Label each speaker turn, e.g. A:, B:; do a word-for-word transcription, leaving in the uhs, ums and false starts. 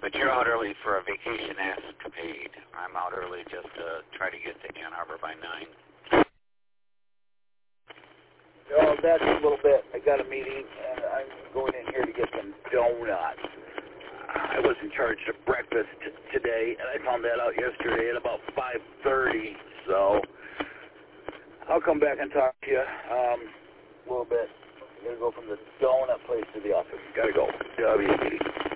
A: But you're out early for a vacation escapade. I'm out early just to try to get to Ann Arbor by nine.
B: Oh, that's a little bit. I got a meeting, and I'm going in here to get some donuts. I was in charge of breakfast t today, and I found that out yesterday at about five thirty, so I'll come back and talk to you um, a little bit. I'm going to go from the donut place to the office. Got to go. W B.